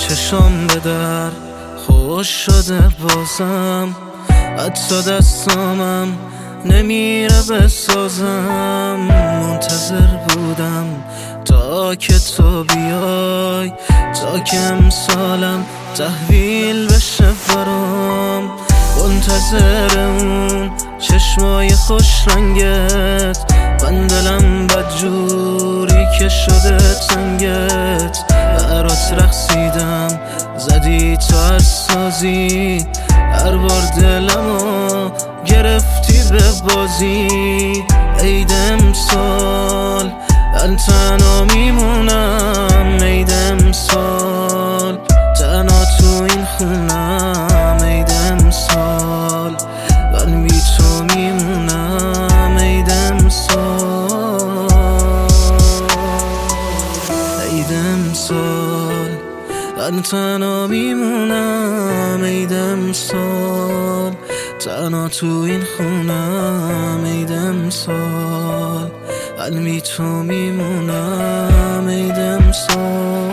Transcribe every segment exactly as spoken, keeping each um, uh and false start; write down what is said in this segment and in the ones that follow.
چشم به در خوش شده بازم، حتی دستامم نمیره بسازم. منتظر بودم تا که تو بیای، تا که امسالم تحویل بشه برام. منتظر اون چشمای خوش رنگت، من دلم بدجوری که شده تنگت. برات رقصیدم زدی تو هر سازی، هر بار دلمو گرفتی به بازی. عید امسال من تنها میمونم، عید امسال تنها تو این خونم. عید امسال من بی تو میمونم، عید امسال. عید امسال من تنها میمونم، عید امسال تنها تو این خونم. عید امسال من بی تو میمونم، عید امسال.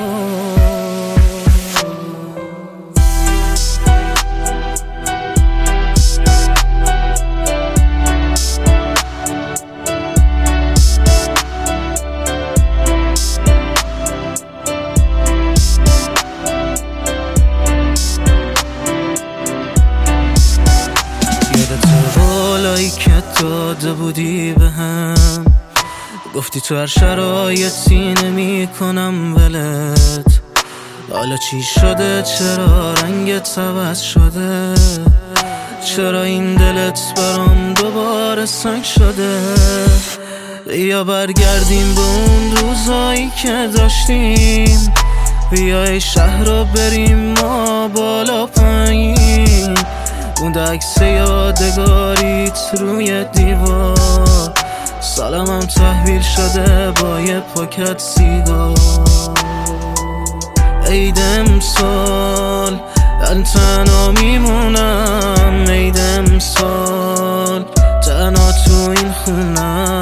بالایی که داده بودی به هم، گفتی تو هر شرایطی نمی کنم ولت. حالا چی شده؟ چرا رنگت عوض شده؟ چرا این دلت برام دوباره سنگ شده؟ بیا برگردیم به اون روزایی که داشتیم، بیای شهر رو بریم ما بالا پایین. اون عکس یادگاریت روی دیوار، سالمم تحویل شده با یه پاکت سیگار. عید امسال من تنها میمونم، عید امسال تنها تو این خونم.